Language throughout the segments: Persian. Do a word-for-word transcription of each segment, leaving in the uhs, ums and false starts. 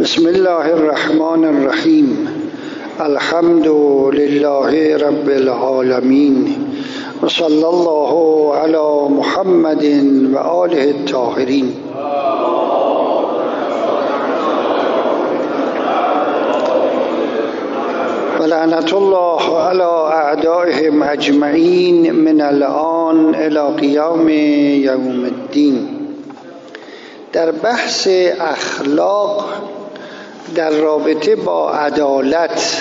بسم الله الرحمن الرحیم. الحمد لله رب العالمین و صلی الله علی محمد و آله الطاهرین. و لعنت الله علی اعدائهم اجمعین من الآن الی قیام یوم الدین. در بحث اخلاق در رابطه با عدالت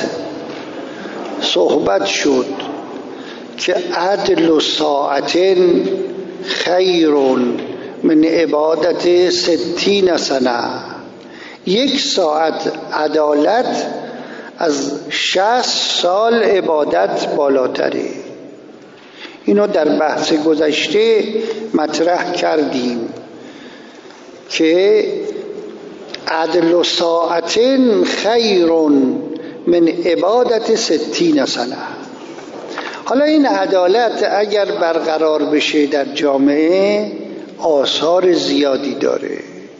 صحبت شد که عدل و ساعتن خیر من عبادت ستین سنه. یک ساعت عدالت از شصت سال عبادت بالاتره. اینو در بحث گذشته مطرح کردیم که عدل و ساعتن خیر من عبادت ستین سنه. حالا این عدالت اگر برقرار بشه در جامعه آثار زیادی داره.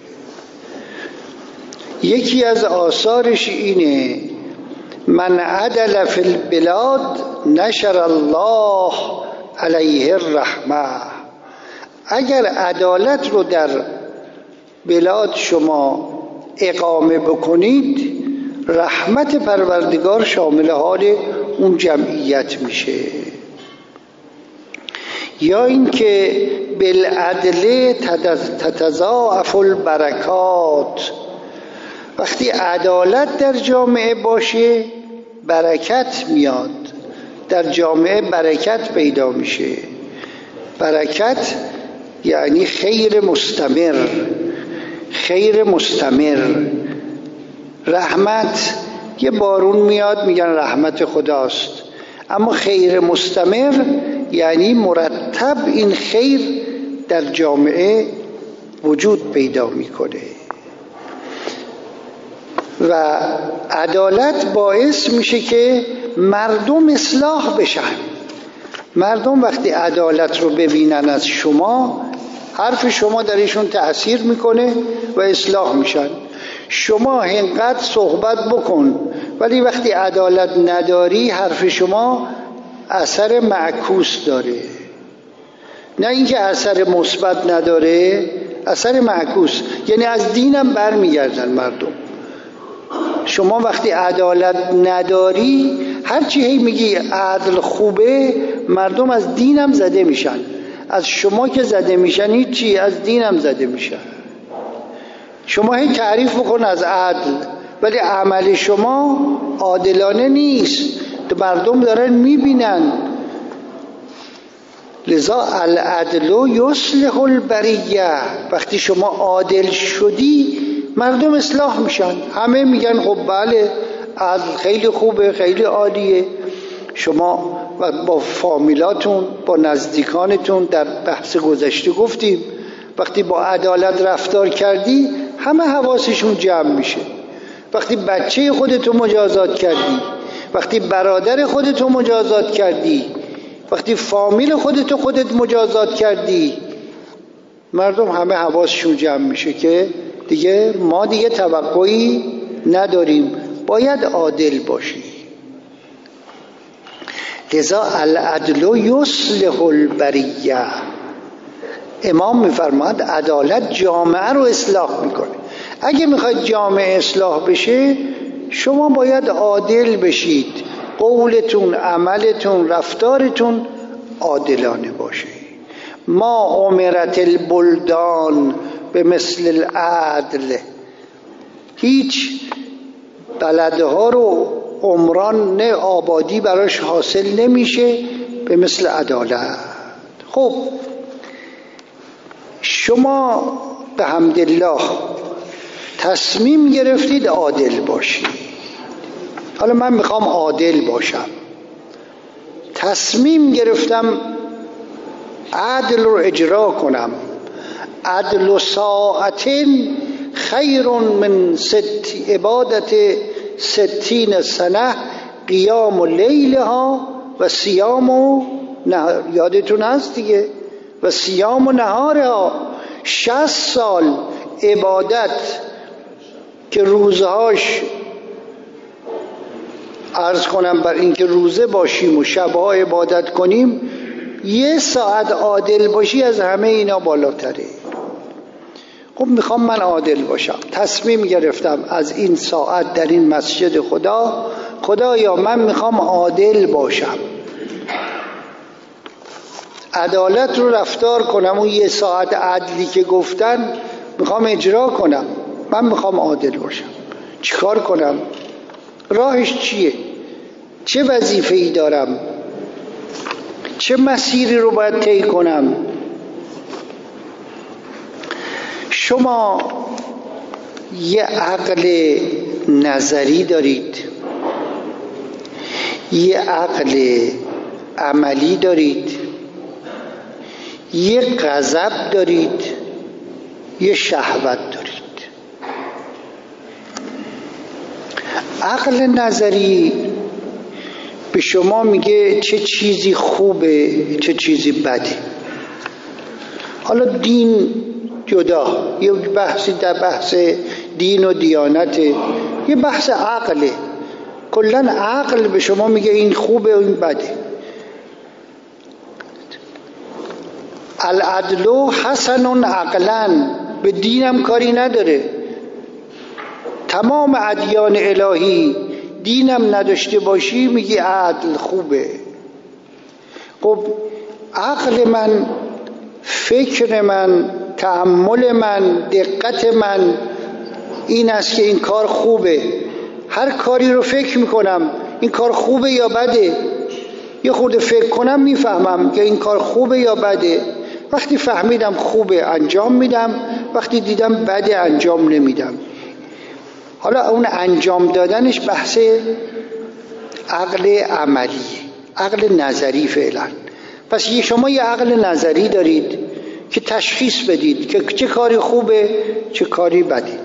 یکی از آثارش اینه من عدل فی البلاد نشر الله علیه الرحمه. اگر عدالت رو در بلاد شما اقامه بکنید، رحمت پروردگار شامل حال اون جمعیت میشه. یا اینکه بالعدل تتضاعف البرکات. وقتی عدالت در جامعه باشه برکت میاد، در جامعه برکت پیدا میشه. برکت یعنی خیر مستمر، خیر مستمر. رحمت یه بارون میاد میگن رحمت خداست، اما خیر مستمر یعنی مرتب این خیر در جامعه وجود پیدا میکنه. و عدالت باعث میشه که مردم اصلاح بشن. مردم وقتی عدالت رو ببینن از شما، حرف شما در ایشون تأثیر میکنه و اصلاح میشن. شما اینقدر صحبت بکن ولی وقتی عدالت نداری حرف شما اثر معکوس داره. نه اینکه اثر مثبت نداره، اثر معکوس، یعنی از دینم برمیگردن مردم. شما وقتی عدالت نداری هرچی هی میگی عدل خوبه، مردم از دینم زده میشن. از شما که زده میشن هیچی، از دینم زده میشن. شما هی تعریف بکن از عدل ولی عمل شما عادلانه نیست، مردم دارن میبینن. لذا العدل یصلح البریه. وقتی شما عادل شدی مردم اصلاح میشن. همه میگن خب بله عدل خیلی خوبه، خیلی عالیه. شما و با فامیلاتون، با نزدیکانتون در بحث گذشته گفتیم وقتی با عدالت رفتار کردی همه حواسشون جمع میشه. وقتی بچه خودتو مجازات کردی، وقتی برادر خودتو مجازات کردی، وقتی فامیل خودتو خودت مجازات کردی، مردم همه حواسشون جمع میشه که دیگه ما دیگه توقعی نداریم، باید عادل باشی. لذا العدل یصلح البریه. امام میفرماد عدالت جامعه رو اصلاح میکنه. اگه میخواید جامعه اصلاح بشه شما باید عادل بشید، قولتون، عملتون، رفتارتون عادلانه باشه. ما امرت البلدان به مثل العدل. هیچ بلدها رو عمران نه آبادی براش حاصل نمیشه به مثل عدالت. خب شما به حمدالله تصمیم گرفتید عادل باشید. حالا من میخوام عادل باشم، تصمیم گرفتم عدل رو اجرا کنم. عدل و ساعتن خیر من ست عبادت ستین سنه قیام و لیلها و سیام و نهار. یادتون هست دیگه، و سیام و نهارها. شصت سال عبادت که روزهاش عرض کنم بر اینکه روزه باشیم و شبها عبادت کنیم، یه ساعت عادل باشی از همه اینا بالاتره. خب میخوام من عادل باشم، تصمیم گرفتم از این ساعت در این مسجد خدا، خدایا من میخوام عادل باشم، عدالت رو رفتار کنم، اون یه ساعت عدلی که گفتن میخوام اجرا کنم، من میخوام عادل باشم. چیکار کنم؟ راهش چیه؟ چه وظیفه‌ای دارم؟ چه مسیری رو باید طی کنم؟ شما یه عقل نظری دارید، یه عقل عملی دارید، یه غضب دارید، یه شهوت دارید. عقل نظری به شما میگه چه چیزی خوبه چه چیزی بده. حالا دین جدا، یه بحثی در بحث دین و دیانت، یه بحث عقله. کلن عقل به شما میگه این خوبه و این بده. العدل حسن عقلا، به دینم کاری نداره. تمام ادیان الهی دینم نداشته باشی میگی عدل خوبه. خب عقل من، فکر من، تأمل من، دقت من این است که این کار خوبه. هر کاری رو فکر میکنم این کار خوبه یا بده. یه خورده فکر کنم میفهمم که این کار خوبه یا بده. وقتی فهمیدم خوبه انجام میدم، وقتی دیدم بده انجام نمیدم. حالا اون انجام دادنش بحث عقل عملیه، عقل نظری فعلا. پس شما یه عقل نظری دارید که تشخیص بدید که چه کاری خوبه چه کاری بده.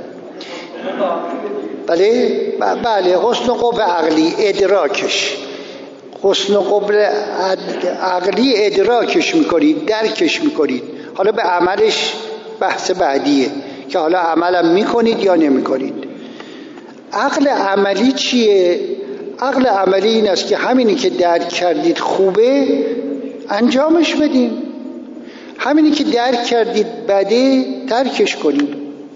بله بله حسن و قبح عقلی، ادراکش، حسن و قبح عقلی ادراکش میکنید، درکش میکنید. حالا به عملش بحث بعدیه که حالا عملم میکنید یا نمیکنید. عقل عملی چیه؟ عقل عملی این است که همینی که درک کردید خوبه انجامش بدین، همینی که درک کردید بده ترکش کنید.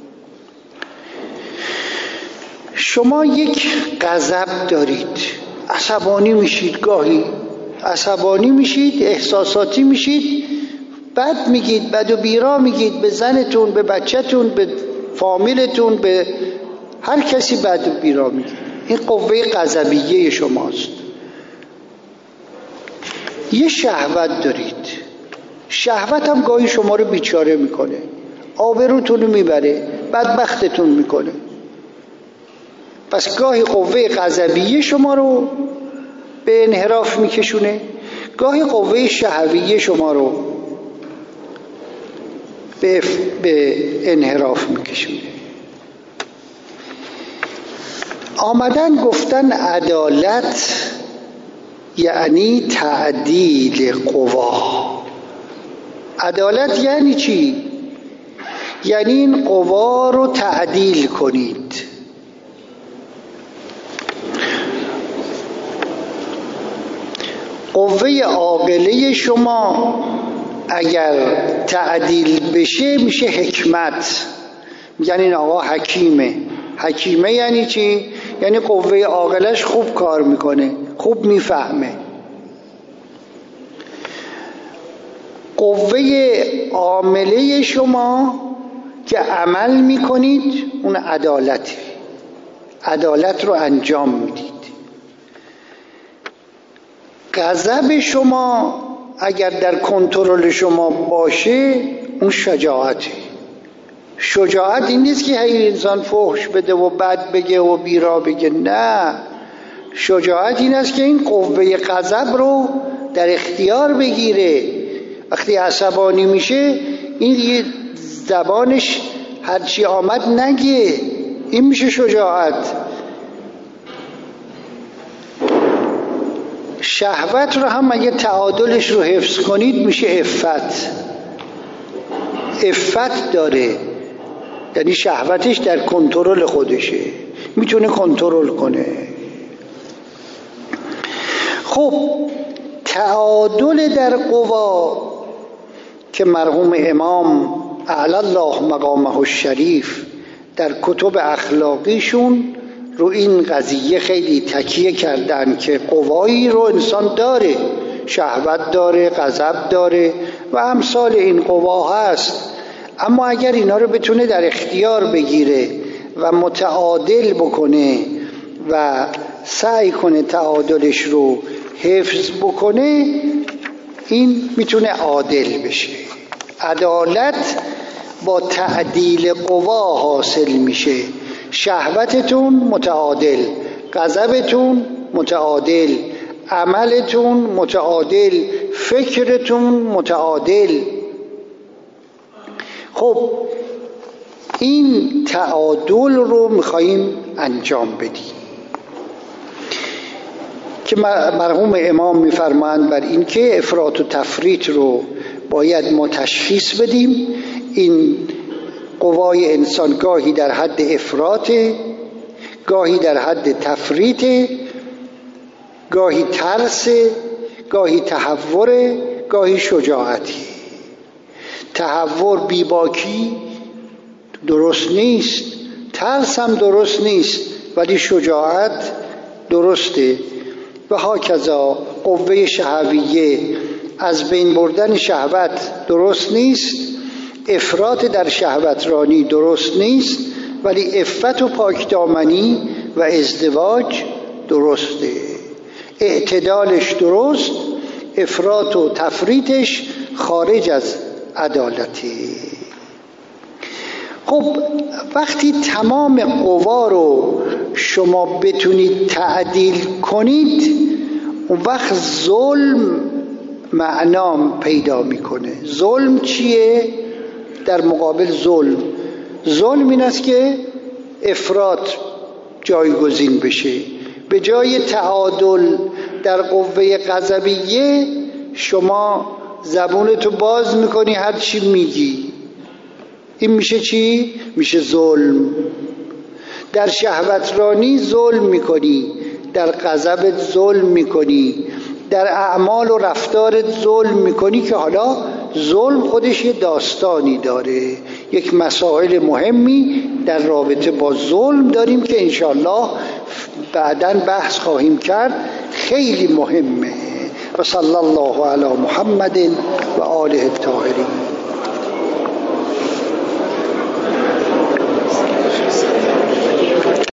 شما یک غضب دارید، عصبانی میشید، گاهی عصبانی میشید، احساساتی میشید، بد میگید، بد و بیرا میگید به زنتون، به بچه‌تون، به فامیلتون، به هر کسی بد و بیرا میگید. این قوه غضبیه شماست. یه شهوت دارید، شهوت هم گاهی شما رو بیچاره میکنه، آبروتون رو میبره، بدبختتون میکنه. پس گاهی قوه غضبیه شما رو به انحراف میکشونه، گاهی قوه شهویه شما رو به, به انحراف میکشونه. آمدن گفتن عدالت یعنی تعدیل قوا. عدالت یعنی چی؟ یعنی این قوا رو تعدیل کنید. قوه عاقله شما اگر تعدیل بشه میشه حکمت. یعنی این آقا حکیمه. حکیمه یعنی چی؟ یعنی قوه عاقلش خوب کار میکنه، خوب میفهمه. قوه عامله شما که عمل میکنید اون عدالته، عدالت رو انجام میدید. غضب شما اگر در کنترل شما باشه اون شجاعته. شجاعت این نیست که هی انسان فحش بده و بد بگه و بیرا بگه، نه. شجاعت این است که این قوه غضب رو در اختیار بگیره. وقتی عصبانی میشه این یه زبانش هرچی آمد نگه، این میشه شجاعت. شهوت رو هم اگه تعادلش رو حفظ کنید میشه عفت. عفت داره. یعنی شهوتش در کنترل خودشه، میتونه کنترل کنه. خب تعادل در قوا که مرحوم امام اعلی الله مقامه الشریف در کتب اخلاقیشون رو این قضیه خیلی تکیه کردن که قوایی رو انسان داره، شهوت داره، غضب داره و امثال این قوا هست، اما اگر اینا رو بتونه در اختیار بگیره و متعادل بکنه و سعی کنه تعادلش رو حفظ بکنه، این میتونه عادل بشه. عدالت با تعدیل قوا حاصل میشه. شهوتتون متعادل، غضبتون متعادل، عملتون متعادل، فکرتون متعادل. خب این تعادل رو میخواییم انجام بدیم که مرحوم امام میفرمایند بر این که افراط و تفریط رو باید ما تشخیص بدیم. این قوای انسان گاهی در حد افراطه، گاهی در حد تفریطه، گاهی ترسه، گاهی تهوره، گاهی شجاعتی. تهور بیباکی درست نیست، ترس هم درست نیست، ولی شجاعت درسته. و هاکذا قوه شهویه از بین بردن شهوت درست نیست، افراط در شهوت رانی درست نیست، ولی عفت و پاکدامنی و ازدواج درسته. اعتدالش درست، افراط و تفریطش خارج از عدالتی. خب وقتی تمام قوا رو شما بتونید تعدیل کنید، اون وقت ظلم معنام پیدا میکنه. ظلم چیه؟ در مقابل ظلم ظلم این است که افراط جایگزین بشه. به جای تعادل در قوه غضبیه شما زبونتو باز میکنی، هر چی میگی. این میشه چی؟ میشه ظلم. در شهوت رانی ظلم میکنی، در غضبت ظلم میکنی، در اعمال و رفتارت ظلم میکنی، که حالا ظلم خودش یه داستانی داره. یک مسائل مهمی در رابطه با ظلم داریم که انشاءالله بعداً بحث خواهیم کرد، خیلی مهمه. و صلی الله علی محمد و آله الطاهرین.